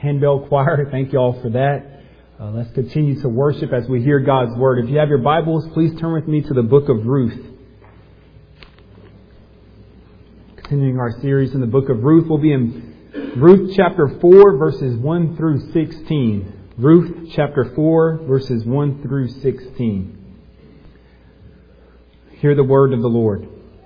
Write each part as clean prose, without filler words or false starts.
Handbell Choir. Thank you all for that. Let's continue to worship as we hear God's Word. If you have your Bibles, please turn with me to the book of Ruth. Continuing our series in the book of Ruth, we'll be in Ruth chapter 4, verses 1 through 16. Ruth chapter 4, verses 1 through 16. Hear the word of the Lord.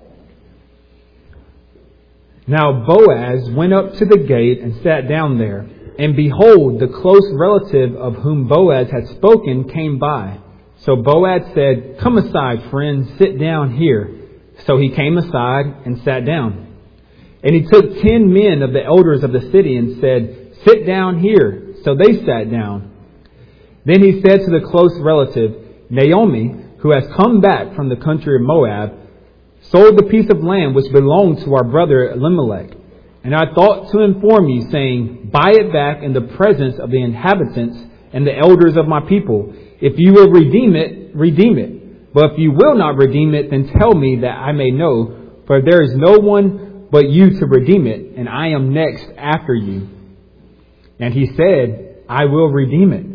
Now Boaz went up to the gate and sat down there. And behold, the close relative of whom Boaz had spoken came by. So Boaz said, "Come aside, friend, sit down here." So he came aside and sat down. And he took 10 men of the elders of the city and said, "Sit down here." So they sat down. Then he said to the close relative, "Naomi, who has come back from the country of Moab, sold the piece of land which belonged to our brother Elimelech. And I thought to inform you, saying, buy it back in the presence of the inhabitants and the elders of my people. If you will redeem it, redeem it. But if you will not redeem it, then tell me that I may know, for there is no one but you to redeem it, and I am next after you." And he said, "I will redeem it."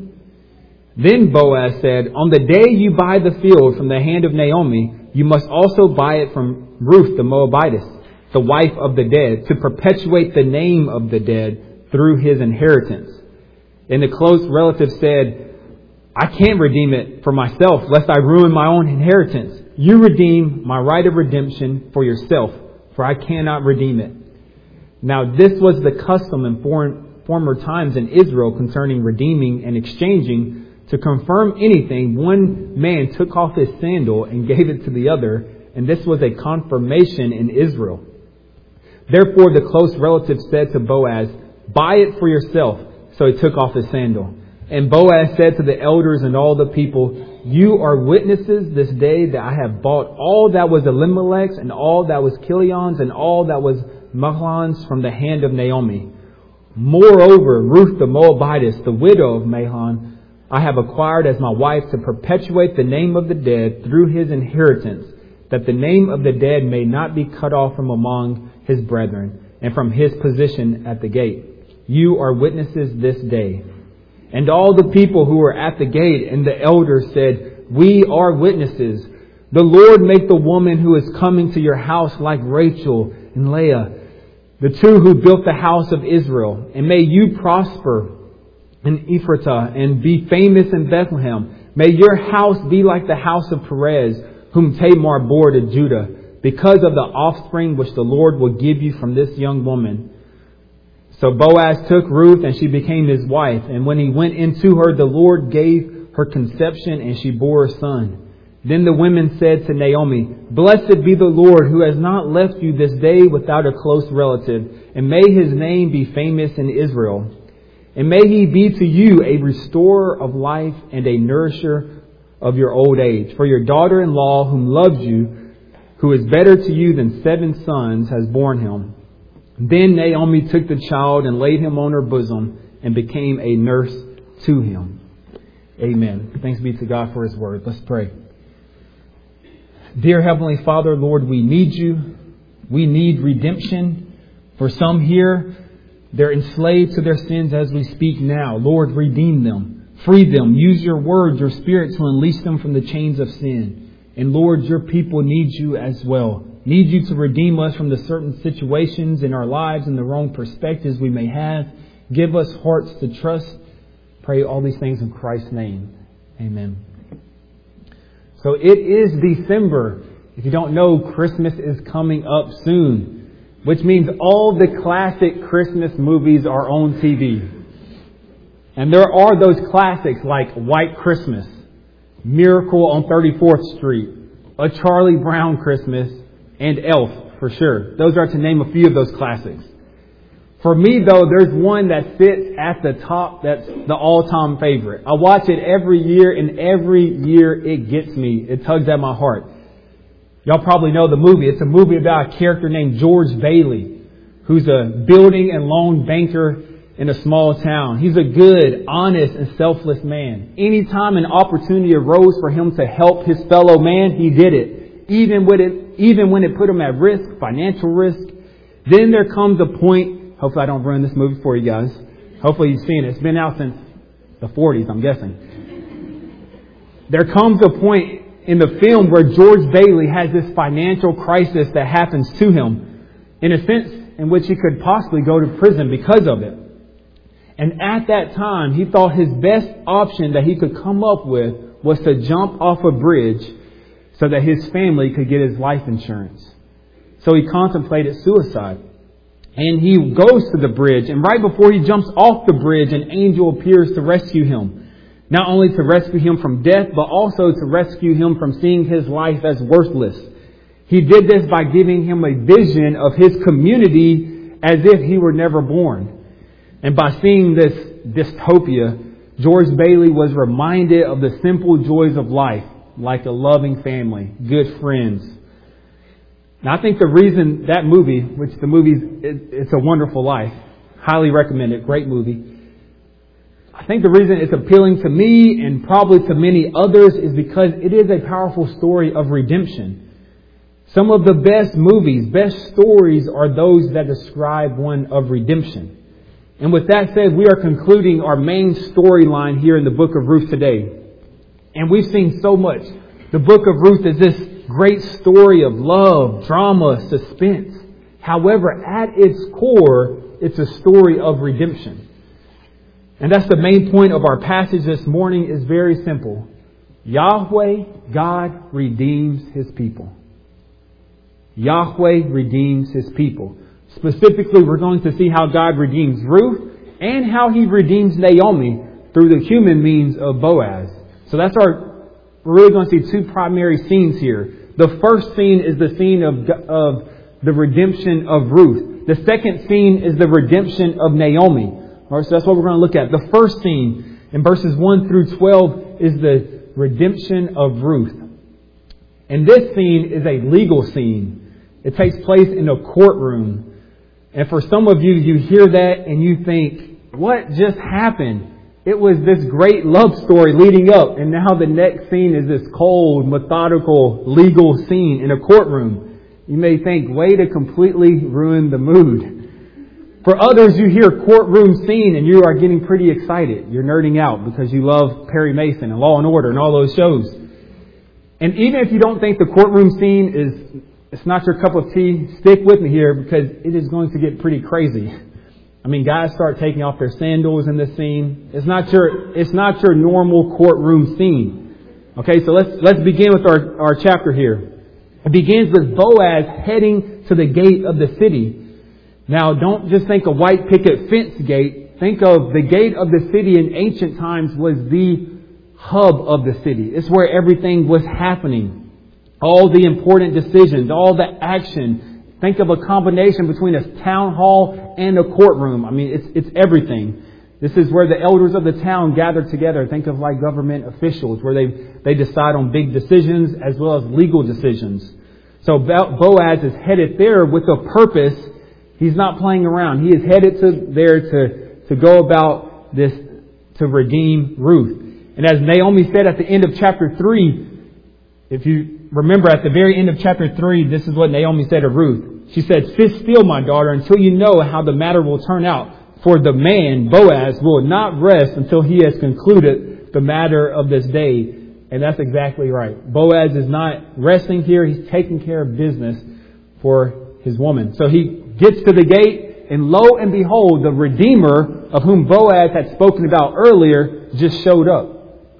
Then Boaz said, "On the day you buy the field from the hand of Naomi, you must also buy it from Ruth the Moabitess, the wife of the dead, to perpetuate the name of the dead through his inheritance." And the close relative said, "I can't redeem it for myself, lest I ruin my own inheritance. You redeem my right of redemption for yourself, for I cannot redeem it." Now this was the custom in former times in Israel concerning redeeming and exchanging. To confirm anything, one man took off his sandal and gave it to the other, and this was a confirmation in Israel. Therefore the close relative said to Boaz, "Buy it for yourself." So he took off his sandal. And Boaz said to the elders and all the people, "You are witnesses this day that I have bought all that was Elimelech's and all that was Kilion's and all that was Mahlon's from the hand of Naomi. Moreover, Ruth the Moabitess, the widow of Mahlon, I have acquired as my wife to perpetuate the name of the dead through his inheritance, that the name of the dead may not be cut off from among his brethren and from his position at the gate. You are witnesses this day." And all the people who were at the gate and the elders said, "We are witnesses. The Lord make the woman who is coming to your house like Rachel and Leah, the two who built the house of Israel. And may you prosper in Ephratah and be famous in Bethlehem. May your house be like the house of Perez, whom Tamar bore to Judah, because of the offspring which the Lord will give you from this young woman." So Boaz took Ruth, and she became his wife. And when he went into her, the Lord gave her conception, and she bore a son. Then the women said to Naomi, "Blessed be the Lord, who has not left you this day without a close relative, and may his name be famous in Israel. And may he be to you a restorer of life and a nourisher of your old age. For your daughter-in-law, whom loves you, who is better to you than 7 sons, has borne him." Then Naomi took the child and laid him on her bosom and became a nurse to him. Amen. Thanks be to God for his word. Let's pray. Dear Heavenly Father, Lord, we need you. We need redemption. For some here, they're enslaved to their sins as we speak now. Lord, redeem them. Free them. Use your word, your spirit to unleash them from the chains of sin. And Lord, your people need you as well. Need you to redeem us from the certain situations in our lives and the wrong perspectives we may have. Give us hearts to trust. Pray all these things in Christ's name. Amen. So it is December. If you don't know, Christmas is coming up soon, which means all the classic Christmas movies are on TV. And there are those classics like White Christmas, Miracle on 34th Street, A Charlie Brown Christmas, and Elf, for sure. Those are to name a few of those classics. For me, though, there's one that sits at the top that's the all-time favorite. I watch it every year, and every year it gets me. It tugs at my heart. Y'all probably know the movie. It's a movie about a character named George Bailey, who's a building and loan banker in a small town. He's a good, honest, and selfless man. Anytime an opportunity arose for him to help his fellow man, he did it. Even when it put him at risk, financial risk. Then there comes a point, hopefully I don't ruin this movie for you guys, Hopefully you've seen it. It's been out since the 40s, I'm guessing. There comes a point in the film where George Bailey has this financial crisis that happens to him, in a sense in which he could possibly go to prison because of it. And at that time, he thought his best option that he could come up with was to jump off a bridge so that his family could get his life insurance. So he contemplated suicide. And he goes to the bridge, and right before he jumps off the bridge, an angel appears to rescue him. Not only to rescue him from death, but also to rescue him from seeing his life as worthless. He did this by giving him a vision of his community as if he were never born. And by seeing this dystopia, George Bailey was reminded of the simple joys of life, like a loving family, good friends. Now, I think the reason that movie, which the movie, It's a Wonderful Life, highly recommend it, great movie. I think the reason it's appealing to me and probably to many others is because it is a powerful story of redemption. Some of the best movies, best stories are those that describe one of redemption. And with that said, we are concluding our main storyline here in the book of Ruth today. And we've seen so much. The book of Ruth is this great story of love, drama, suspense. However, at its core, it's a story of redemption. And that's the main point of our passage this morning. Is very simple. Yahweh, God, redeems His people. Yahweh redeems His people. Specifically, we're going to see how God redeems Ruth and how He redeems Naomi through the human means of Boaz. So we're really going to see two primary scenes here. The first scene is the scene of the redemption of Ruth. The second scene is the redemption of Naomi. All right, so that's what we're going to look at. The first scene in verses 1 through 12 is the redemption of Ruth. And this scene is a legal scene. It takes place in a courtroom. And for some of you, you hear that and you think, what just happened? It was this great love story leading up, and now the next scene is this cold, methodical, legal scene in a courtroom. You may think, way to completely ruin the mood. For others, you hear courtroom scene and you are getting pretty excited. You're nerding out because you love Perry Mason and Law and Order and all those shows. And even if you don't think the courtroom scene it's not your cup of tea, stick with me here because it is going to get pretty crazy. I mean, guys start taking off their sandals in this scene. It's not your normal courtroom scene. Okay, so let's begin with our chapter here. It begins with Boaz heading to the gate of the city. Now, don't just think a white picket fence gate. Think of the gate of the city in ancient times was the hub of the city. It's where everything was happening. All the important decisions, all the action. Think of a combination between a town hall and a courtroom. I mean, it's everything. This is where the elders of the town gather together. Think of like government officials where they decide on big decisions as well as legal decisions. So Boaz is headed there with a purpose. He's not playing around. He is headed there to go about this, to redeem Ruth. And as Naomi said at the end of chapter 3, if you remember at the very end of chapter 3, this is what Naomi said to Ruth. She said, "Sit still, my daughter, until you know how the matter will turn out. For the man, Boaz, will not rest until he has concluded the matter of this day." And that's exactly right. Boaz is not resting here. He's taking care of business for his woman. So he gets to the gate, and lo and behold, the Redeemer of whom Boaz had spoken about earlier just showed up.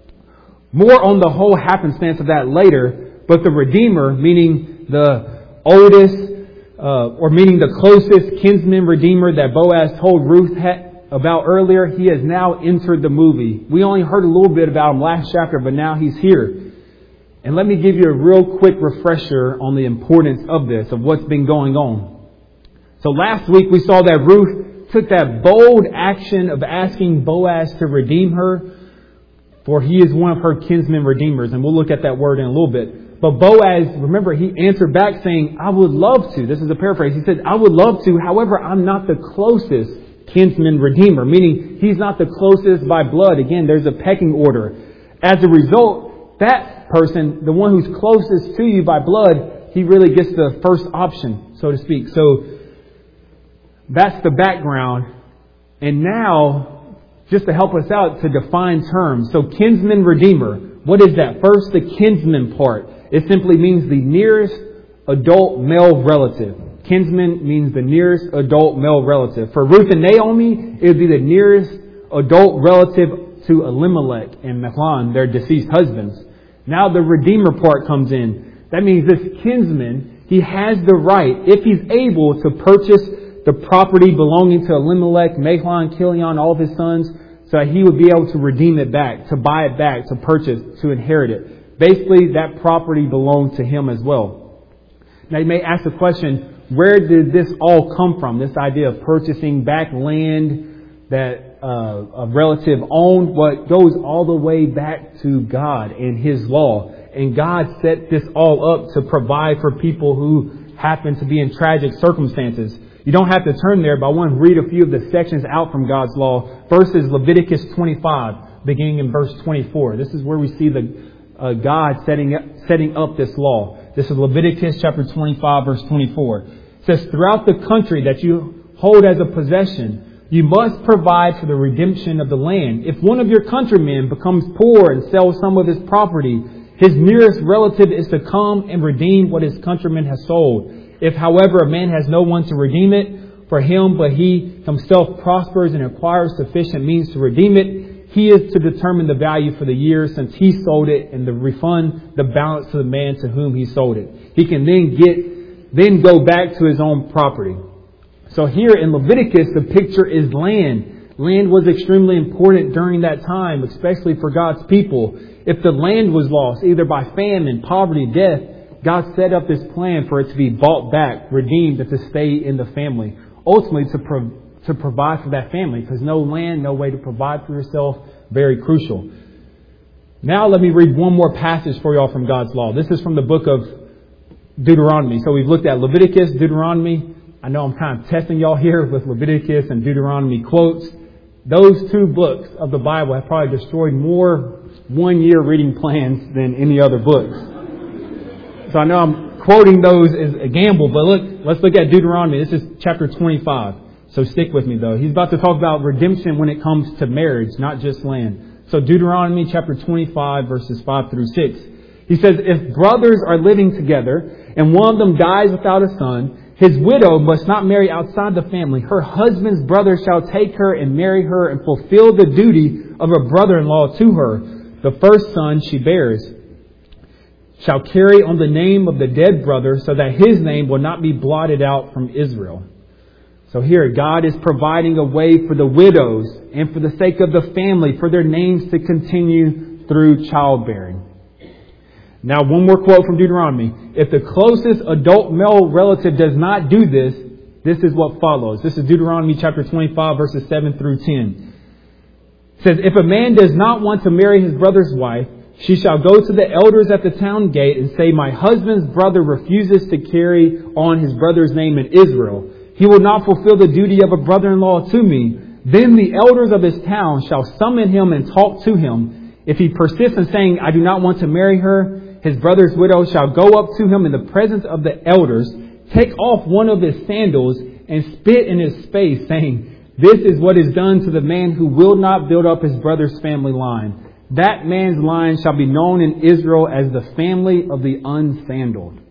More on the whole happenstance of that later, but the Redeemer, meaning the oldest, meaning the closest kinsman Redeemer that Boaz told Ruth about earlier, he has now entered the movie. We only heard a little bit about him last chapter, but now he's here. And let me give you a real quick refresher on the importance of this, of what's been going on. So last week we saw that Ruth took that bold action of asking Boaz to redeem her, for he is one of her kinsmen redeemers. And we'll look at that word in a little bit. But Boaz, remember, he answered back saying, "I would love to." This is a paraphrase. He said, "I would love to. However, I'm not the closest kinsman redeemer," meaning he's not the closest by blood. Again, there's a pecking order. As a result, that person, the one who's closest to you by blood, he really gets the first option, so to speak. So that's the background. And now just to help us out to define terms. So kinsman redeemer, what is that? First, the kinsman part. It simply means the nearest adult male relative. Kinsman means the nearest adult male relative. For Ruth and Naomi, it would be the nearest adult relative to Elimelech and Mahlon, their deceased husbands. Now the redeemer part comes in. That means this kinsman, he has the right, if he's able, to purchase the property belonging to Elimelech, Mahlon, Chilion, all of his sons, so that he would be able to redeem it back, to buy it back, to purchase, to inherit it. Basically, that property belonged to him as well. Now you may ask the question, where did this all come from? This idea of purchasing back land that a relative owned, what goes all the way back to God and His law. And God set this all up to provide for people who happen to be in tragic circumstances. You don't have to turn there, but I want to read a few of the sections out from God's law. First is Leviticus 25, beginning in verse 24. This is where we see the God setting up this law. This is Leviticus chapter 25, verse 24. It says, throughout the country that you hold as a possession, you must provide for the redemption of the land. If one of your countrymen becomes poor and sells some of his property, his nearest relative is to come and redeem what his countryman has sold. If, however, a man has no one to redeem it for him, but he himself prospers and acquires sufficient means to redeem it, he is to determine the value for the year since he sold it and to refund the balance to the man to whom he sold it. He can then go back to his own property. So here in Leviticus, the picture is land. Land was extremely important during that time, especially for God's people. If the land was lost, either by famine, poverty, death, God set up this plan for it to be bought back, redeemed, and to stay in the family. Ultimately, to provide for that family, because no land, no way to provide for yourself, very crucial. Now let me read one more passage for y'all from God's law. This is from the book of Deuteronomy. So we've looked at Leviticus, Deuteronomy. I know I'm kind of testing y'all here with Leviticus and Deuteronomy quotes. Those two books of the Bible have probably destroyed more one-year reading plans than any other books. So I know I'm quoting those as a gamble, but let's look at Deuteronomy. This is chapter 25. So stick with me though. He's about to talk about redemption when it comes to marriage, not just land. So Deuteronomy chapter 25 verses 5 through 6. He says, if brothers are living together and one of them dies without a son, his widow must not marry outside the family. Her husband's brother shall take her and marry her and fulfill the duty of a brother-in-law to her. The first son she bears shall carry on the name of the dead brother so that his name will not be blotted out from Israel. So here, God is providing a way for the widows and for the sake of the family, for their names to continue through childbearing. Now, one more quote from Deuteronomy. If the closest adult male relative does not do this, this is what follows. This is Deuteronomy chapter 25, verses 7 through 10. It says, if a man does not want to marry his brother's wife, she shall go to the elders at the town gate and say, my husband's brother refuses to carry on his brother's name in Israel. He will not fulfill the duty of a brother-in-law to me. Then the elders of his town shall summon him and talk to him. If he persists in saying, I do not want to marry her, his brother's widow shall go up to him in the presence of the elders, take off one of his sandals, and spit in his face, saying, this is what is done to the man who will not build up his brother's family line. That man's line shall be known in Israel as the family of the unsandaled.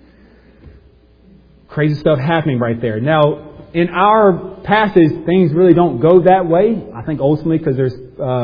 Crazy stuff happening right there. Now, in our passage, things really don't go that way. I think ultimately because there's,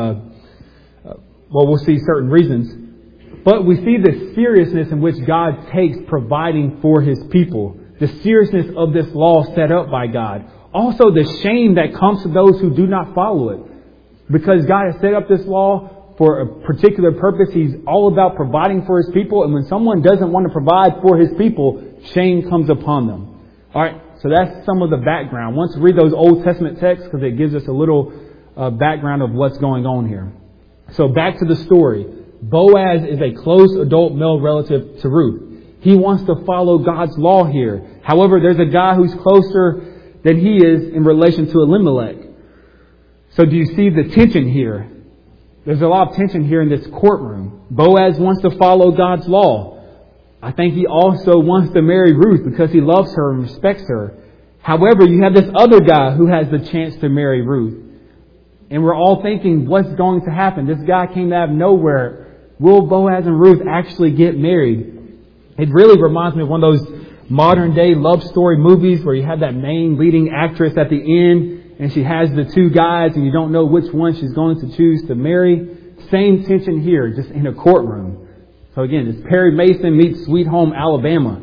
we'll see certain reasons. But we see the seriousness in which God takes providing for His people. The seriousness of this law set up by God. Also the shame that comes to those who do not follow it. Because God has set up this law for a particular purpose. He's all about providing for His people. And when someone doesn't want to provide for His people, shame comes upon them. Alright, so that's some of the background. Once we read those Old Testament texts, because it gives us a little background of what's going on here. So back to the story. Boaz is a close adult male relative to Ruth. He wants to follow God's law here. However, there's a guy who's closer than he is in relation to Elimelech. So do you see the tension here? There's a lot of tension here in this courtroom. Boaz wants to follow God's law. I think he also wants to marry Ruth because he loves her and respects her. However, you have this other guy who has the chance to marry Ruth. And we're all thinking, what's going to happen? This guy came out of nowhere. Will Boaz and Ruth actually get married? It really reminds me of one of those modern day love story movies where you have that main leading actress at the end and she has the two guys and you don't know which one she's going to choose to marry. Same tension here, just in a courtroom. So again, it's Perry Mason meets Sweet Home Alabama.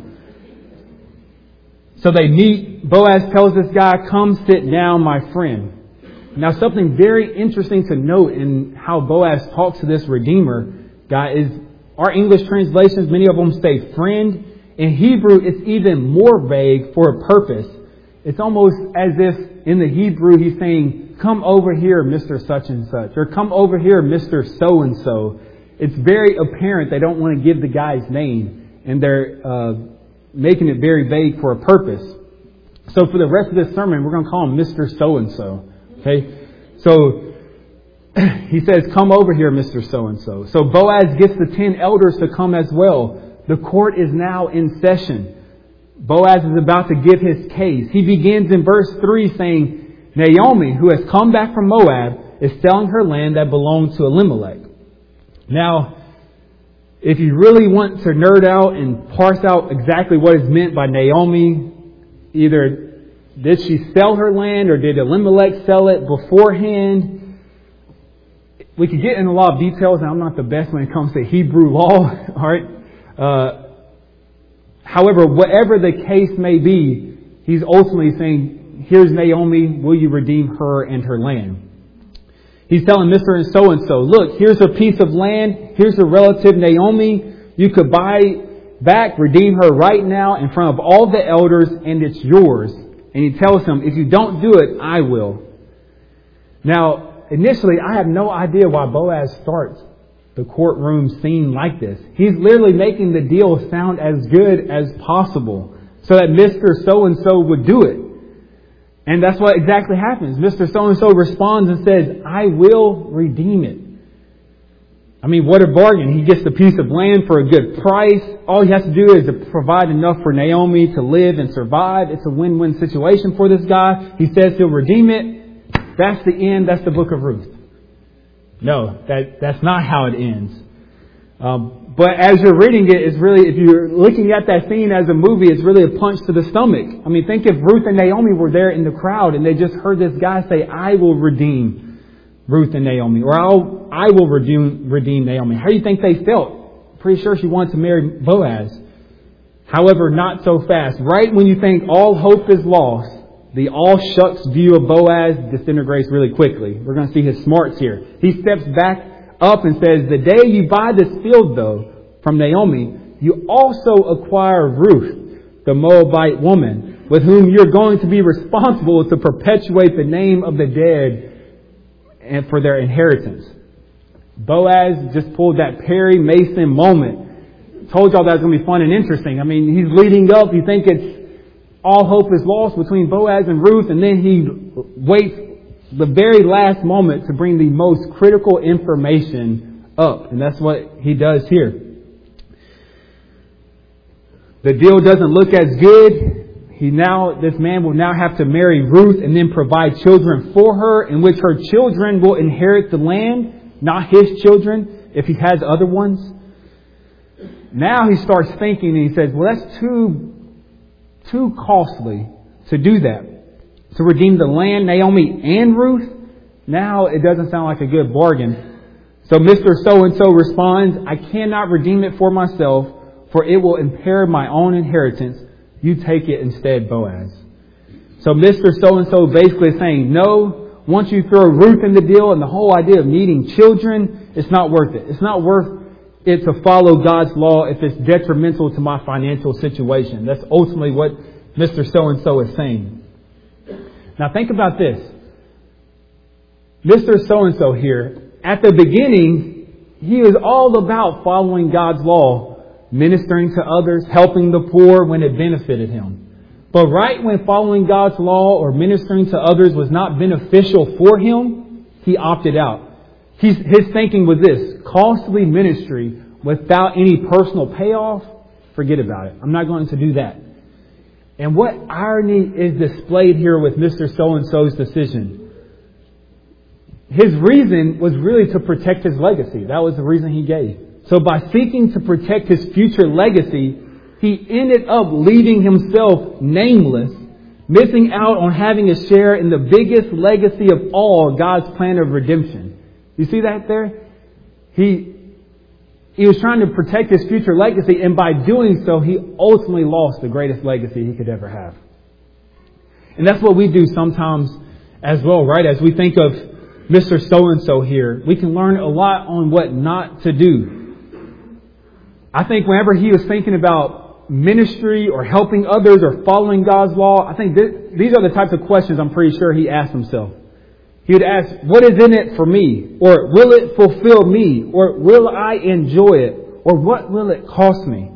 So they meet. Boaz tells this guy, come sit down, my friend. Now, something very interesting to note in how Boaz talks to this Redeemer guy is our English translations, many of them say friend. In Hebrew, it's even more vague for a purpose. It's almost as if in the Hebrew he's saying, come over here, Mr. Such and Such, or come over here, Mr. So and So. It's very apparent they don't want to give the guy's name, and they're making it very vague for a purpose. So for the rest of this sermon, we're going to call him Mr. So and So. Okay, so he says, come over here, Mr. So and So. So Boaz gets the 10 elders to come as well. The court is now in session. Boaz is about to give his case. He begins in verse 3 saying, Naomi, who has come back from Moab, is selling her land that belonged to Elimelech. Now, if you really want to nerd out and parse out exactly what is meant by Naomi, either did she sell her land or did Elimelech sell it beforehand? We could get in a lot of details, and I'm not the best when it comes to Hebrew law. All right. However, whatever the case may be, he's ultimately saying, here's Naomi, will you redeem her and her land? He's telling Mr. and so, look, here's a piece of land. Here's a relative, Naomi. You could buy back, redeem her right now in front of all the elders, and it's yours. And he tells him, if you don't do it, I will. Now, initially, I have no idea why Boaz starts the courtroom scene like this. He's literally making the deal sound as good as possible so that Mr. So-and-so would do it. And that's what exactly happens. Mr. So-and-so responds and says, I will redeem it. I mean, what a bargain. He gets the piece of land for a good price. All he has to do is to provide enough for Naomi to live and survive. It's a win-win situation for this guy. He says he'll redeem it. That's the end. That's the book of Ruth. No, that's not how it ends. But as you're reading it, it's really, if you're looking at that scene as a movie, it's really a punch to the stomach. I mean, think if Ruth and Naomi were there in the crowd and they just heard this guy say, I will redeem Ruth and Naomi, or I will redeem Naomi. How do you think they felt? Pretty sure she wanted to marry Boaz. However, not so fast. Right when you think all hope is lost, the all shucks view of Boaz disintegrates really quickly. We're going to see his smarts here. He steps back up and says, the day you buy this field, though, from Naomi, you also acquire Ruth, the Moabite woman, with whom you're going to be responsible to perpetuate the name of the dead and for their inheritance. Boaz just pulled that Perry Mason moment. Told y'all that was going to be fun and interesting. I mean, he's leading up. You think it's all hope is lost between Boaz and Ruth, and then he waits the very last moment to bring the most critical information up. And that's what he does here. The deal doesn't look as good. This man will now have to marry Ruth and then provide children for her, in which her children will inherit the land, not his children, if he has other ones. Now he starts thinking and he says, well, that's too costly to do that. To redeem the land, Naomi and Ruth, now it doesn't sound like a good bargain. So Mr. So-and-so responds, I cannot redeem it for myself, for it will impair my own inheritance. You take it instead, Boaz. So Mr. So-and-so basically is saying, no, once you throw Ruth in the deal and the whole idea of needing children, it's not worth it. It's not worth it to follow God's law if it's detrimental to my financial situation. That's ultimately what Mr. So-and-so is saying. Now think about this. Mr. So-and-so here, at the beginning, he was all about following God's law, ministering to others, helping the poor when it benefited him. But right when following God's law or ministering to others was not beneficial for him, he opted out. His thinking was this: costly ministry without any personal payoff, forget about it. I'm not going to do that. And what irony is displayed here with Mr. So-and-so's decision? his reason was really to protect his legacy. That was the reason he gave. So by seeking to protect his future legacy, he ended up leaving himself nameless, missing out on having a share in the biggest legacy of all, God's plan of redemption. You see that there? He was trying to protect his future legacy, and by doing so, he ultimately lost the greatest legacy he could ever have. And that's what we do sometimes as well, right? As we think of Mr. So-and-so here, we can learn a lot on what not to do. I think whenever he was thinking about ministry or helping others or following God's law, I think these are the types of questions I'm pretty sure he asked himself. He would ask, what is in it for me? Or will it fulfill me? Or will I enjoy it? Or what will it cost me?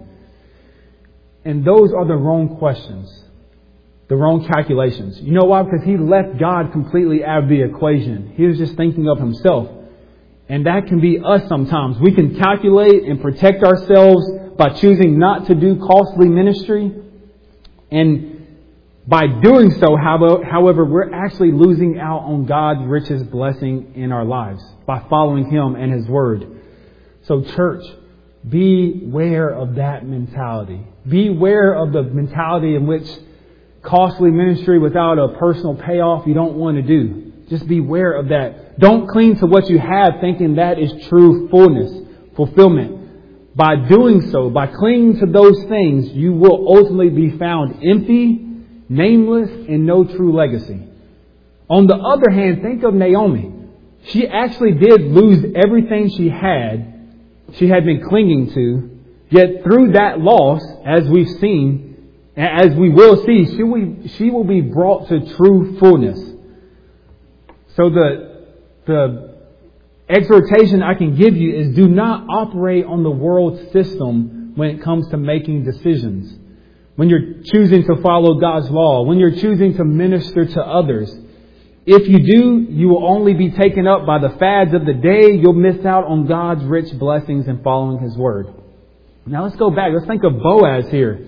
And those are the wrong questions. The wrong calculations. You know why? Because he left God completely out of the equation. He was just thinking of himself. And that can be us sometimes. We can calculate and protect ourselves by choosing not to do costly ministry. And by doing so, however, we're actually losing out on God's richest blessing in our lives by following Him and His Word. So church, beware of that mentality. Beware of the mentality in which costly ministry without a personal payoff you don't want to do. Just beware of that. Don't cling to what you have thinking that is true fullness, fulfillment. By doing so, by clinging to those things, you will ultimately be found empty, nameless, and no true legacy. On the other hand, think of Naomi. She actually did lose everything she had been clinging to. Yet through that loss, as we've seen, as we will see, she will be brought to true fullness. So the exhortation I can give you is do not operate on the world system when it comes to making decisions. When you're choosing to follow God's law, when you're choosing to minister to others. If you do, you will only be taken up by the fads of the day. You'll miss out on God's rich blessings in following His Word. Now let's go back. Let's think of Boaz here.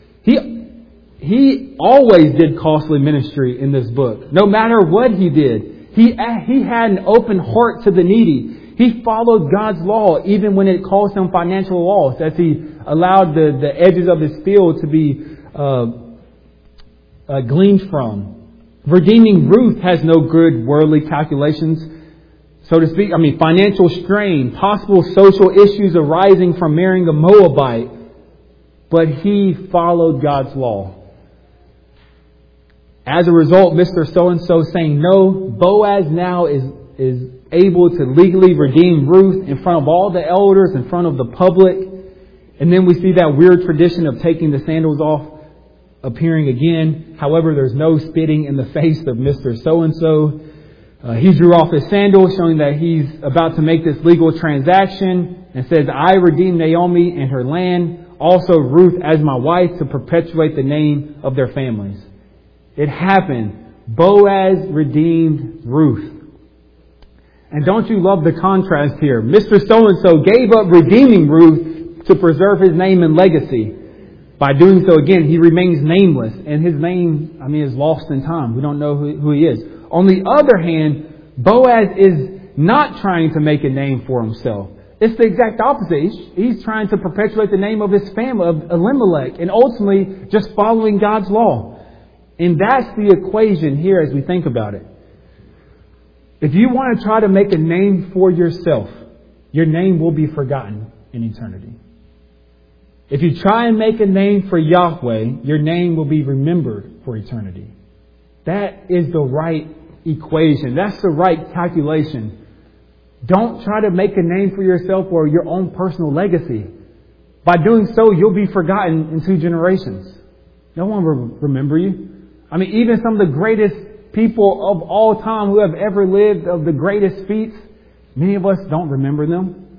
He always did costly ministry in this book. No matter what he did, he had an open heart to the needy. He followed God's law even when it caused him financial loss, as he allowed the edges of his field to be gleaned from. Redeeming Ruth has no good worldly calculations, so to speak. Financial strain, possible social issues arising from marrying a Moabite. But he followed God's law. As a result, Mr. So-and-so saying no, Boaz now is able to legally redeem Ruth in front of all the elders, in front of the public. And then we see that weird tradition of taking the sandals off appearing again. However, there's no spitting in the face of Mr. So-and-so. He drew off his sandals, showing that he's about to make this legal transaction, and says, I redeem Naomi and her land, also Ruth as my wife, to perpetuate the name of their families. It happened. Boaz redeemed Ruth. And don't you love the contrast here? Mr. So-and-so gave up redeeming Ruth to preserve his name and legacy. By doing so, again, he remains nameless. And his name, is lost in time. We don't know who he is. On the other hand, Boaz is not trying to make a name for himself. It's the exact opposite. He's trying to perpetuate the name of his family, of Elimelech, and ultimately just following God's law. And that's the equation here as we think about it. If you want to try to make a name for yourself, your name will be forgotten in eternity. If you try and make a name for Yahweh, your name will be remembered for eternity. That is the right equation. That's the right calculation. Don't try to make a name for yourself or your own personal legacy. By doing so, you'll be forgotten in 2 generations. No one will remember you. Even some of the greatest people of all time who have ever lived, of the greatest feats, many of us don't remember them.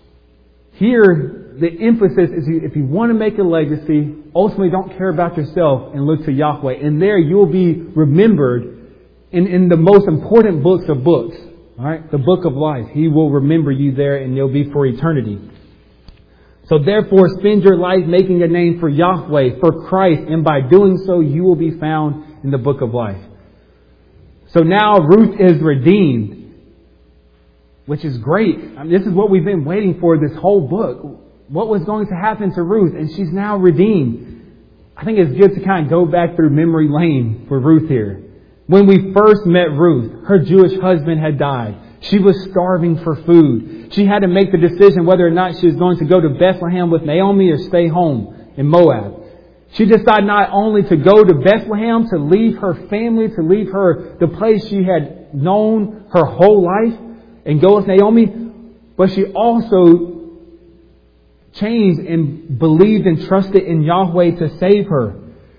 Here, the emphasis is if you want to make a legacy, ultimately don't care about yourself and look to Yahweh. And there you'll be remembered in the most important books of books. All right, the book of life. He will remember you there, and you'll be for eternity. So therefore, spend your life making a name for Yahweh, for Christ, and by doing so, you will be found in the book of life. So now Ruth is redeemed. which is great. I mean, this is what we've been waiting for this whole book. What was going to happen to Ruth? And she's now redeemed. I think it's good to kind of go back through memory lane for Ruth here. When we first met Ruth, her Jewish husband had died. She was starving for food. She had to make the decision whether or not she was going to go to Bethlehem with Naomi or stay home in Moab. She decided not only to go to Bethlehem, to leave her family, to leave the place she had known her whole life and go with Naomi, but she also changed and believed and trusted in Yahweh to save her.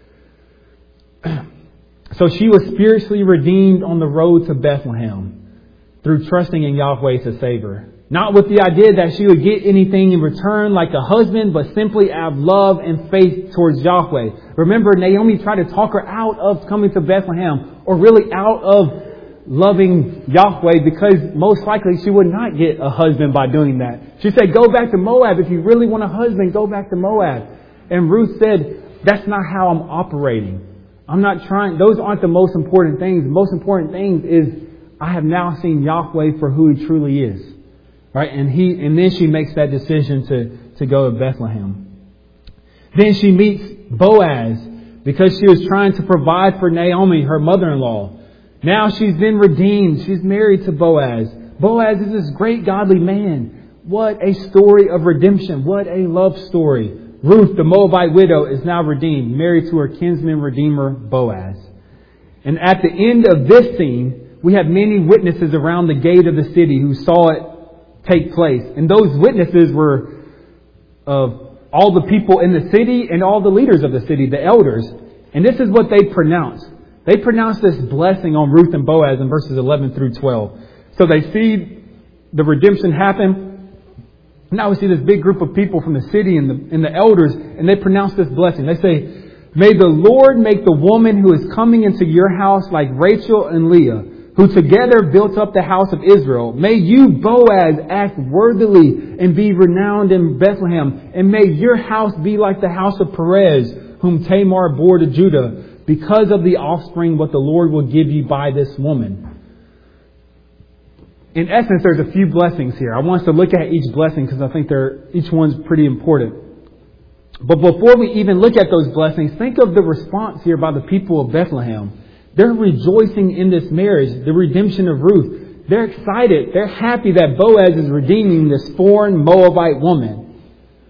So she was spiritually redeemed on the road to Bethlehem through trusting in Yahweh to save her. Not with the idea that she would get anything in return like a husband, but simply out of love and faith towards Yahweh. Remember, Naomi tried to talk her out of coming to Bethlehem, or really out of loving Yahweh, because most likely she would not get a husband by doing that. She said, go back to Moab. If you really want a husband, go back to Moab. And Ruth said, that's not how I'm operating. I'm not trying. Those aren't the most important things. The most important things is I have now seen Yahweh for who He truly is. Right? And then she makes that decision to go to Bethlehem. Then she meets Boaz because she was trying to provide for Naomi, her mother-in-law. Now she's been redeemed. She's married to Boaz. Boaz is this great godly man. What a story of redemption. What a love story. Ruth, the Moabite widow, is now redeemed, married to her kinsman redeemer, Boaz. And at the end of this scene, we have many witnesses around the gate of the city who saw it take place. And those witnesses were all the people in the city and all the leaders of the city, the elders. And this is what they pronounced. They pronounced this blessing on Ruth and Boaz in verses 11 through 12. So they see the redemption happen. Now we see this big group of people from the city and the elders, and they pronounce this blessing. They say, may the Lord make the woman who is coming into your house like Rachel and Leah, who together built up the house of Israel. May you, Boaz, act worthily and be renowned in Bethlehem. And may your house be like the house of Perez, whom Tamar bore to Judah, because of the offspring what the Lord will give you by this woman. In essence, there's a few blessings here. I want us to look at each blessing because I think each one's pretty important. But before we even look at those blessings, think of the response here by the people of Bethlehem. They're rejoicing in this marriage, the redemption of Ruth. They're excited. They're happy that Boaz is redeeming this foreign Moabite woman.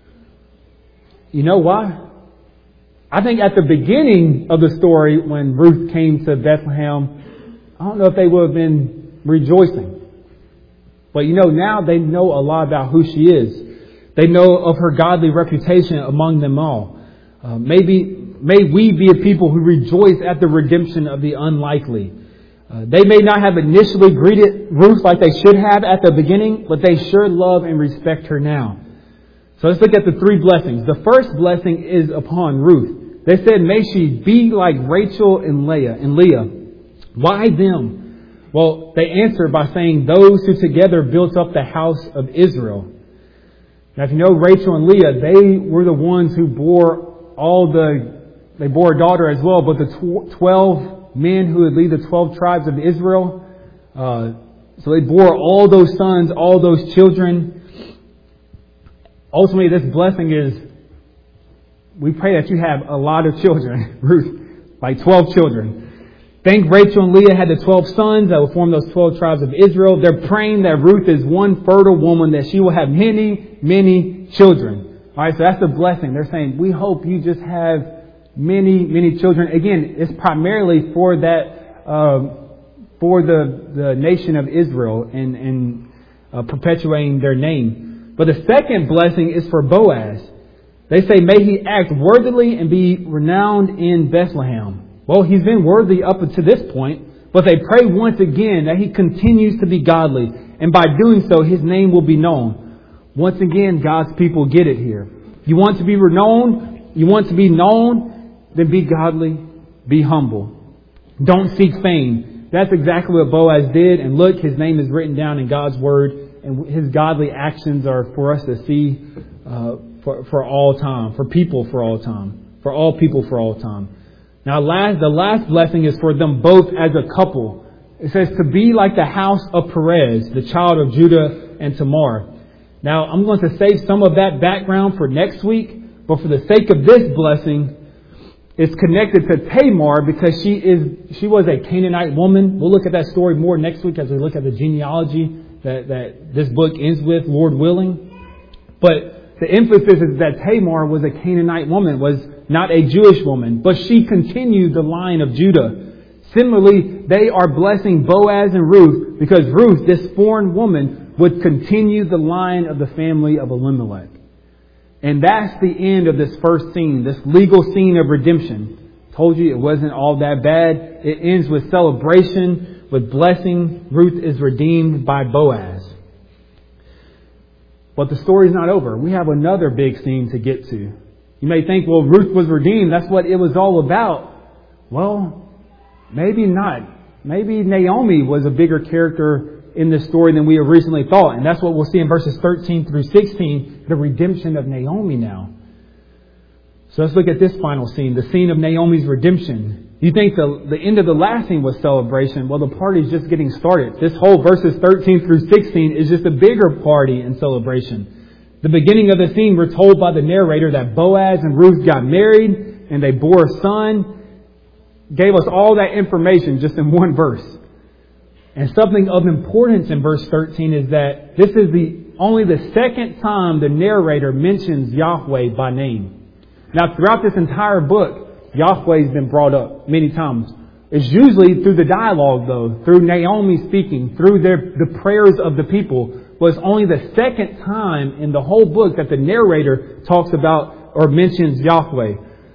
You know why? I think at the beginning of the story, when Ruth came to Bethlehem, I don't know if they would have been rejoicing. But now they know a lot about who she is. They know of her godly reputation among them all. May we be a people who rejoice at the redemption of the unlikely. They may not have initially greeted Ruth like they should have at the beginning, but they sure love and respect her now. So let's look at the three blessings. The first blessing is upon Ruth. They said, may she be like Rachel and Leah. Why them? Well, they answered by saying those who together built up the house of Israel. Now, if you know Rachel and Leah, they were the ones who bore they bore a daughter as well, but the 12 men who would lead the 12 tribes of Israel, so they bore all those sons, all those children. Ultimately, this blessing is, we pray that you have a lot of children, Ruth, like 12 children. Think Rachel and Leah had the 12 sons that will form those 12 tribes of Israel. They're praying that Ruth is one fertile woman, that she will have many, many children. All right, so that's the blessing. They're saying, we hope you just have many, many children. Again, it's primarily for that, for the nation of Israel and perpetuating their name. But the second blessing is for Boaz. They say, may he act worthily and be renowned in Bethlehem. Well, he's been worthy up to this point, but they pray once again that he continues to be godly. And by doing so, his name will be known. Once again, God's people get it here. You want to be renowned? You want to be known? Then be godly, be humble. Don't seek fame. That's exactly what Boaz did. And look, his name is written down in God's word. And his godly actions are for us to see for all time, for people for all time, for all people for all time. Now, the last blessing is for them both as a couple. It says to be like the house of Perez, the child of Judah and Tamar. Now, I'm going to save some of that background for next week, but for the sake of this blessing, it's connected to Tamar because she was a Canaanite woman. We'll look at that story more next week as we look at the genealogy that this book ends with, Lord willing. But the emphasis is that Tamar was a Canaanite woman, was not a Jewish woman, but she continued the line of Judah. Similarly, they are blessing Boaz and Ruth because Ruth, this foreign woman, would continue the line of the family of Elimelech. And that's the end of this first scene, this legal scene of redemption. Told you it wasn't all that bad. It ends with celebration, with blessing. Ruth is redeemed by Boaz. But the story's not over. We have another big scene to get to. You may think, well, Ruth was redeemed. That's what it was all about. Well, maybe not. Maybe Naomi was a bigger character in this story than we originally thought. And that's what we'll see in verses 13 through 16, the redemption of Naomi now. So let's look at this final scene, the scene of Naomi's redemption. You think the end of the last scene was celebration. Well, the party's just getting started. This whole verses 13 through 16 is just a bigger party and celebration. The beginning of the scene, we're told by the narrator that Boaz and Ruth got married and they bore a son. Gave us all that information just in one verse. And something of importance in verse 13 is that this is only the second time the narrator mentions Yahweh by name. Now, throughout this entire book, Yahweh's been brought up many times. It's usually through the dialogue, though, through Naomi speaking, through the prayers of the people. Was only the second time in the whole book that the narrator talks about or mentions Yahweh.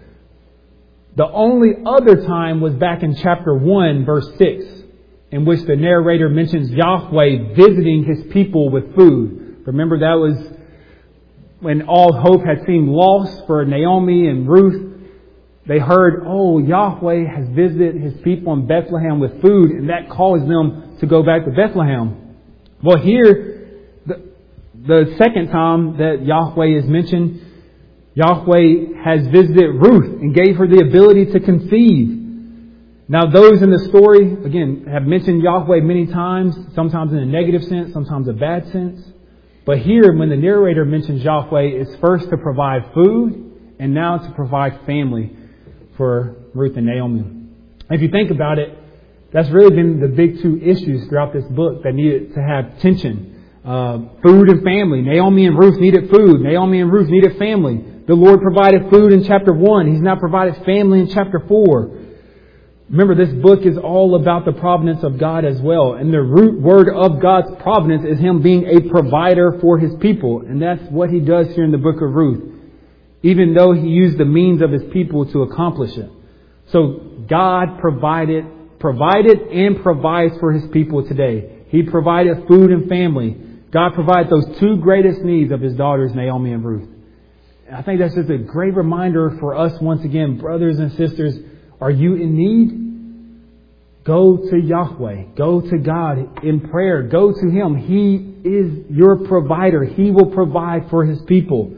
The only other time was back in chapter 1, verse 6, in which the narrator mentions Yahweh visiting his people with food. Remember, that was when all hope had seemed lost for Naomi and Ruth. They heard, oh, Yahweh has visited his people in Bethlehem with food, and that caused them to go back to Bethlehem. Well, here, the second time that Yahweh is mentioned, Yahweh has visited Ruth and gave her the ability to conceive. Now, those in the story, again, have mentioned Yahweh many times, sometimes in a negative sense, sometimes a bad sense. But here, when the narrator mentions Yahweh, it's first to provide food and now to provide family for Ruth and Naomi. If you think about it, that's really been the big two issues throughout this book that needed to have tension. Food and family. Naomi and Ruth needed food. Naomi and Ruth needed family. The Lord provided food in chapter 1. He's now provided family in chapter 4. Remember, this book is all about the providence of God as well. And the root word of God's providence is Him being a provider for His people. And that's what He does here in the book of Ruth. Even though He used the means of His people to accomplish it. So God provided and provides for His people today. He provided food and family. God provided those two greatest needs of His daughters, Naomi and Ruth. I think that's just a great reminder for us once again, brothers and sisters. Are you in need? Go to Yahweh. Go to God in prayer. Go to Him. He is your provider. He will provide for His people.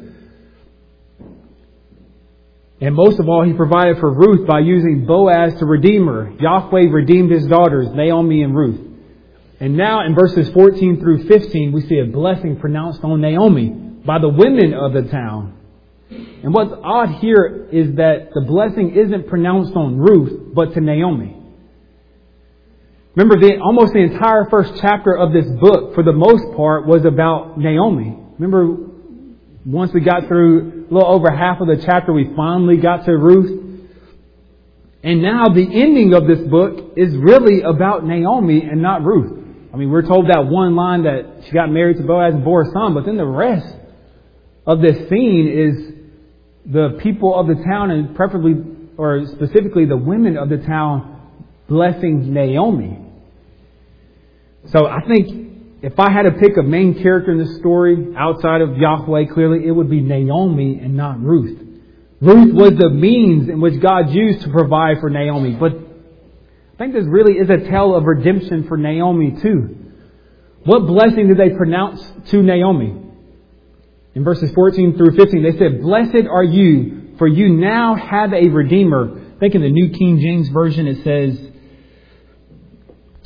And most of all, He provided for Ruth by using Boaz to redeem her. Yahweh redeemed His daughters, Naomi and Ruth. And now in verses 14 through 15, we see a blessing pronounced on Naomi by the women of the town. And what's odd here is that the blessing isn't pronounced on Ruth, but to Naomi. Remember, almost the entire first chapter of this book, for the most part, was about Naomi. Remember, once we got through a little over half of the chapter, we finally got to Ruth. And now the ending of this book is really about Naomi and not Ruth. I mean, we're told that one line that she got married to Boaz and bore a son, but then the rest of this scene is the people of the town, and preferably or specifically the women of the town, blessing Naomi. So I think if I had to pick a main character in this story outside of Yahweh, clearly it would be Naomi and not Ruth. Ruth was the means in which God used to provide for Naomi. But I think this really is a tale of redemption for Naomi too. What blessing did they pronounce to Naomi? In verses 14 through 15, they said, "Blessed are you, for you now have a Redeemer." I think in the New King James Version it says,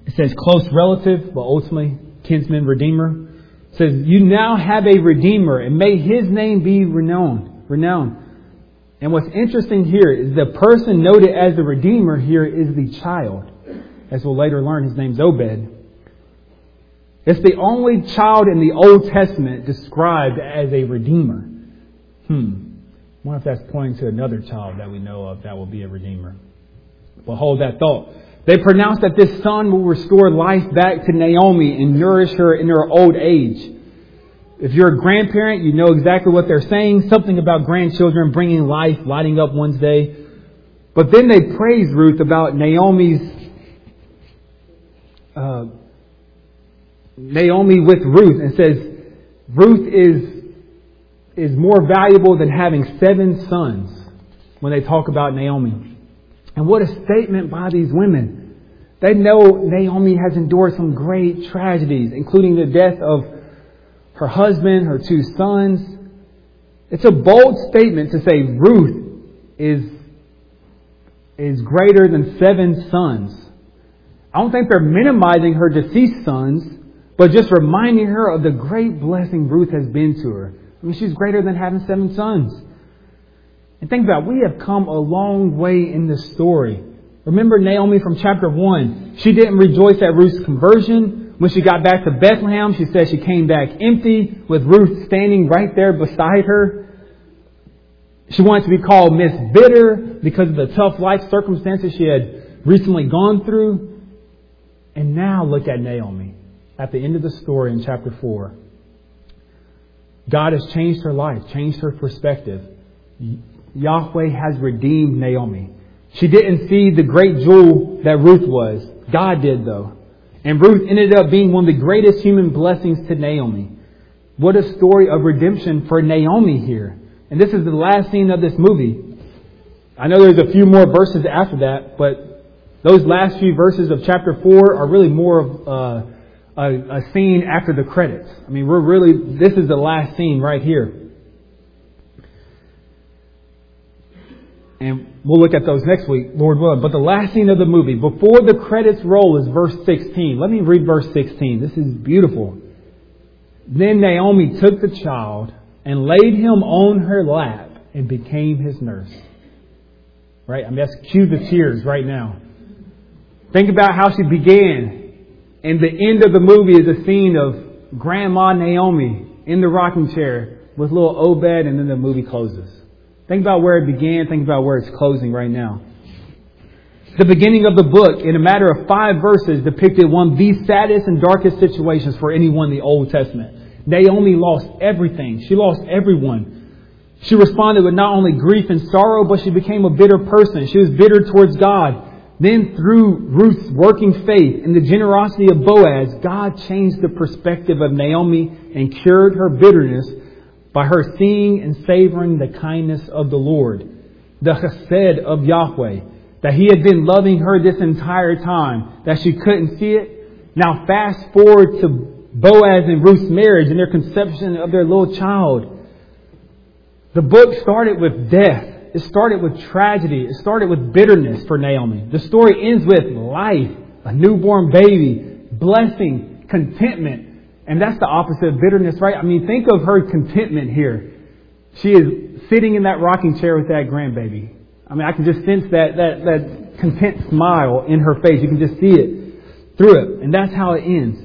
It says close relative, but ultimately kinsman, redeemer. It says, you now have a redeemer, and may his name be renowned. And what's interesting here is the person noted as the redeemer here is the child. As we'll later learn, his name's Obed. It's the only child in the Old Testament described as a redeemer. I wonder if that's pointing to another child that we know of that will be a redeemer. Well, hold that thought. They pronounce that this son will restore life back to Naomi and nourish her in her old age. If you're a grandparent, you know exactly what they're saying. Something about grandchildren bringing life, lighting up one's day. But then they praise Ruth about Naomi with Ruth, and says Ruth is more valuable than having 7 sons when they talk about Naomi. And what a statement by these women. They know Naomi has endured some great tragedies, including the death of her husband, her 2 sons. It's a bold statement to say Ruth is greater than 7 sons. I don't think they're minimizing her deceased sons, but just reminding her of the great blessing Ruth has been to her. I mean, she's greater than having 7 sons. And think about it, we have come a long way in this story. Remember Naomi from chapter 1. She didn't rejoice at Ruth's conversion. When she got back to Bethlehem, she said she came back empty with Ruth standing right there beside her. She wanted to be called Miss Bitter because of the tough life circumstances she had recently gone through. And now look at Naomi at the end of the story in chapter 4. God has changed her life, changed her perspective. Yahweh has redeemed Naomi. She didn't see the great jewel that Ruth was. God did, though. And Ruth ended up being one of the greatest human blessings to Naomi. What a story of redemption for Naomi here. And this is the last scene of this movie. I know there's a few more verses after that, but those last few verses of chapter 4 are really more of a scene after the credits. I mean, this is the last scene right here. And we'll look at those next week, Lord willing. But the last scene of the movie, before the credits roll, is verse 16. Let me read verse 16. This is beautiful. Then Naomi took the child and laid him on her lap and became his nurse. Right? I mean, that's cue the tears right now. Think about how she began. And the end of the movie is a scene of Grandma Naomi in the rocking chair with little Obed, and then the movie closes. Think about where it began. Think about where it's closing right now. The beginning of the book, in a matter of 5 verses, depicted one of the saddest and darkest situations for anyone in the Old Testament. Naomi lost everything. She lost everyone. She responded with not only grief and sorrow, but she became a bitter person. She was bitter towards God. Then through Ruth's working faith and the generosity of Boaz, God changed the perspective of Naomi and cured her bitterness by her seeing and savoring the kindness of the Lord, the chesed of Yahweh, that He had been loving her this entire time, that she couldn't see it. Now fast forward to Boaz and Ruth's marriage and their conception of their little child. The book started with death. It started with tragedy. It started with bitterness for Naomi. The story ends with life, a newborn baby, blessing, contentment. And that's the opposite of bitterness, right? I mean, think of her contentment here. She is sitting in that rocking chair with that grandbaby. I mean, I can just sense that content smile in her face. You can just see it through it. And that's how it ends.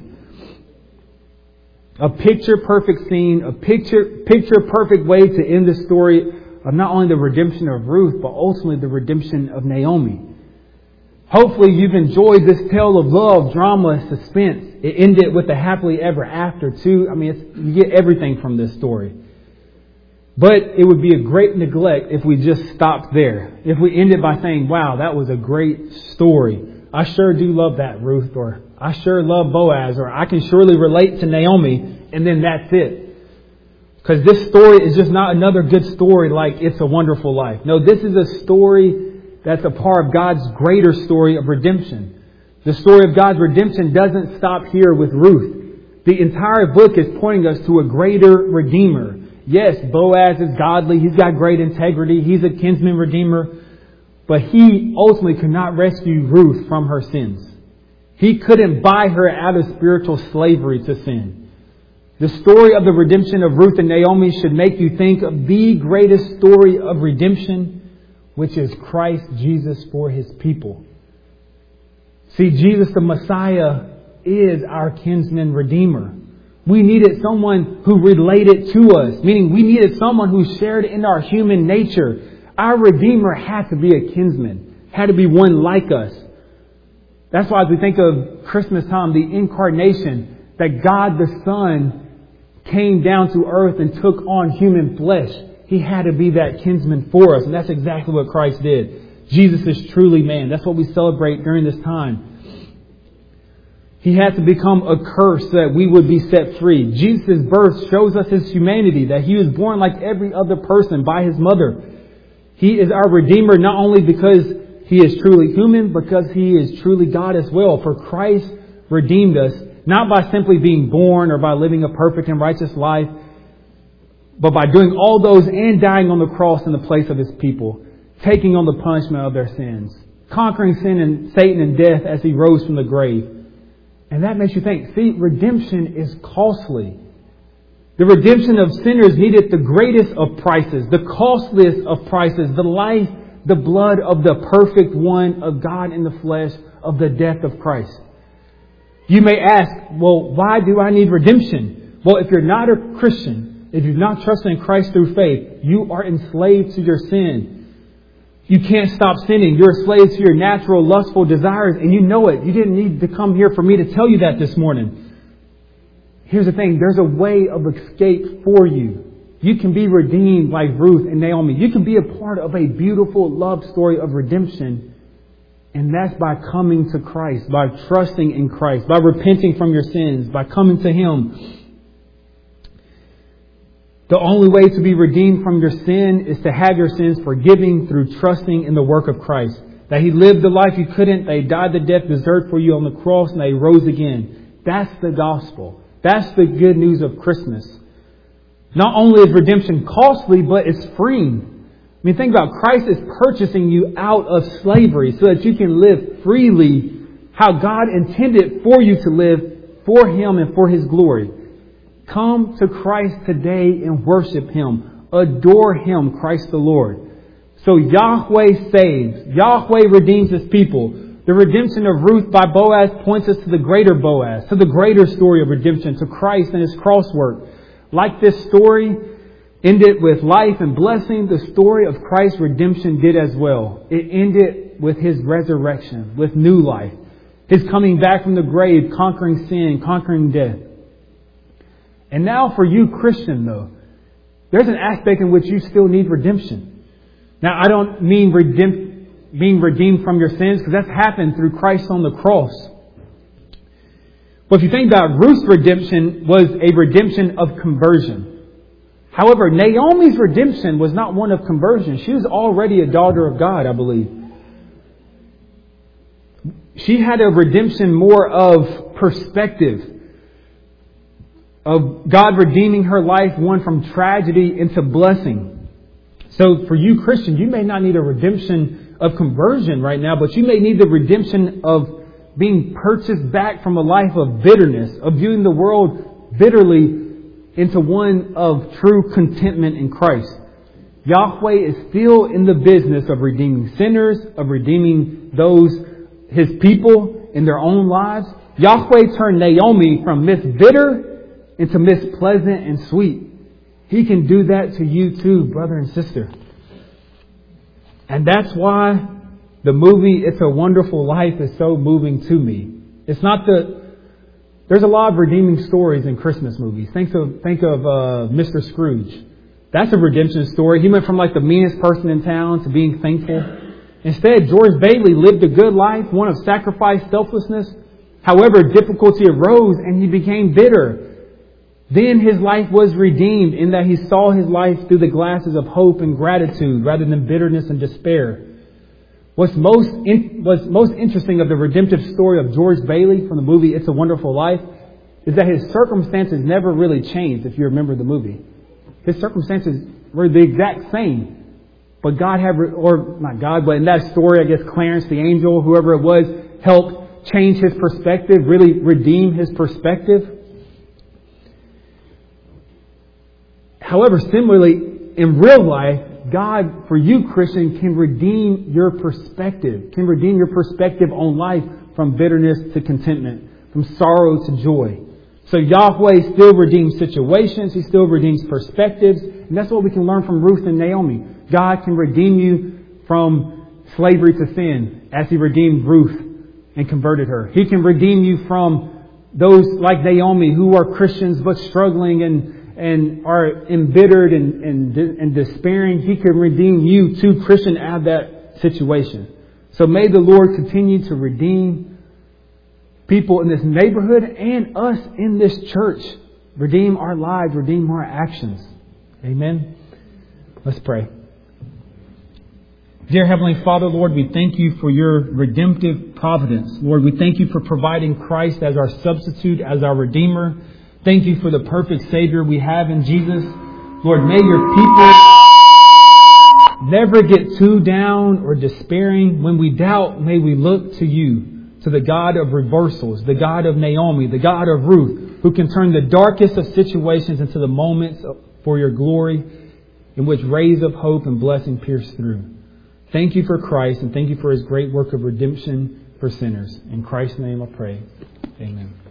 A picture-perfect scene, a picture-perfect way to end the story of not only the redemption of Ruth, but ultimately the redemption of Naomi. Hopefully you've enjoyed this tale of love, drama, suspense. It ended with a happily ever after too. I mean, you get everything from this story. But it would be a great neglect if we just stopped there. If we ended by saying, wow, that was a great story. I sure do love that, Ruth. Or I sure love Boaz. Or I can surely relate to Naomi. And then that's it. Because this story is just not another good story like It's a Wonderful Life. No, this is a story that's a part of God's greater story of redemption. The story of God's redemption doesn't stop here with Ruth. The entire book is pointing us to a greater Redeemer. Yes, Boaz is godly. He's got great integrity. He's a kinsman Redeemer. But he ultimately could not rescue Ruth from her sins. He couldn't buy her out of spiritual slavery to sin. The story of the redemption of Ruth and Naomi should make you think of the greatest story of redemption, which is Christ Jesus for His people. See, Jesus the Messiah is our kinsman redeemer. We needed someone who related to us, meaning we needed someone who shared in our human nature. Our Redeemer had to be a kinsman, had to be one like us. That's why as we think of Christmas time, the incarnation, that God the Son came down to earth and took on human flesh. He had to be that kinsman for us. And that's exactly what Christ did. Jesus is truly man. That's what we celebrate during this time. He had to become a curse so that we would be set free. Jesus' birth shows us His humanity, that He was born like every other person by His mother. He is our Redeemer not only because He is truly human, because He is truly God as well. For Christ redeemed us, not by simply being born or by living a perfect and righteous life, but by doing all those and dying on the cross in the place of His people, taking on the punishment of their sins, conquering sin and Satan and death as He rose from the grave. And that makes you think, see, redemption is costly. The redemption of sinners needed the greatest of prices, the costliest of prices, the life, the blood of the perfect one of God in the flesh, of the death of Christ. You may ask, well, why do I need redemption? Well, if you're not a Christian, if you're not trusting in Christ through faith, you are enslaved to your sin. You can't stop sinning. You're a slave to your natural lustful desires, and you know it. You didn't need to come here for me to tell you that this morning. Here's the thing. There's a way of escape for you. You can be redeemed like Ruth and Naomi. You can be a part of a beautiful love story of redemption. And that's by coming to Christ, by trusting in Christ, by repenting from your sins, by coming to Him. The only way to be redeemed from your sin is to have your sins forgiven through trusting in the work of Christ. That He lived the life you couldn't, that He died the death deserved for you on the cross, and that He rose again. That's the gospel. That's the good news of Christmas. Not only is redemption costly, but it's freeing. I mean, think about it. Christ is purchasing you out of slavery so that you can live freely how God intended for you to live for Him and for His glory. Come to Christ today and worship Him. Adore Him, Christ the Lord. So Yahweh saves. Yahweh redeems His people. The redemption of Ruth by Boaz points us to the greater Boaz, to the greater story of redemption, to Christ and His cross work. Like this story ended with life and blessing, the story of Christ's redemption did as well. It ended with His resurrection, with new life. His coming back from the grave, conquering sin, conquering death. And now for you, Christian, though, there's an aspect in which you still need redemption. Now, I don't mean being redeemed from your sins, because that's happened through Christ on the cross. But if you think about Ruth's redemption was a redemption of conversion. However, Naomi's redemption was not one of conversion. She was already a daughter of God, I believe. She had a redemption more of perspective, of God redeeming her life, one from tragedy into blessing. So for you Christians, you may not need a redemption of conversion right now, but you may need the redemption of being purchased back from a life of bitterness, of viewing the world bitterly into one of true contentment in Christ. Yahweh is still in the business of redeeming sinners, of redeeming those, His people, in their own lives. Yahweh turned Naomi from Miss Bitter into Miss Pleasant and Sweet. He can do that to you too, brother and sister. And that's why the movie It's a Wonderful Life is so moving to me. It's not there's a lot of redeeming stories in Christmas movies. Think of Mr. Scrooge. That's a redemption story. He went from like the meanest person in town to being thankful. Instead, George Bailey lived a good life, one of sacrifice, selflessness. However, difficulty arose and he became bitter. Then his life was redeemed in that he saw his life through the glasses of hope and gratitude rather than bitterness and despair. What's most interesting of the redemptive story of George Bailey from the movie It's a Wonderful Life is that his circumstances never really changed, if you remember the movie. His circumstances were the exact same. But God had, or not God, but in that story, I guess Clarence the angel, whoever it was, helped change his perspective, really redeem his perspective. However, similarly, in real life, God, for you, Christian, can redeem your perspective, can redeem your perspective on life from bitterness to contentment, from sorrow to joy. So Yahweh still redeems situations. He still redeems perspectives. And that's what we can learn from Ruth and Naomi. God can redeem you from slavery to sin as He redeemed Ruth and converted her. He can redeem you from those like Naomi who are Christians but struggling and are embittered and despairing. He can redeem you too, Christian, out of that situation. So may the Lord continue to redeem people in this neighborhood and us in this church. Redeem our lives, redeem our actions. Amen. Let's pray. Dear Heavenly Father, Lord, we thank you for your redemptive providence. Lord, we thank you for providing Christ as our substitute, as our Redeemer. Thank you for the perfect Savior we have in Jesus. Lord, may your people never get too down or despairing. When we doubt, may we look to you, to the God of reversals, the God of Naomi, the God of Ruth, who can turn the darkest of situations into the moments for your glory, in which rays of hope and blessing pierce through. Thank you for Christ, and thank you for His great work of redemption for sinners. In Christ's name I pray. Amen.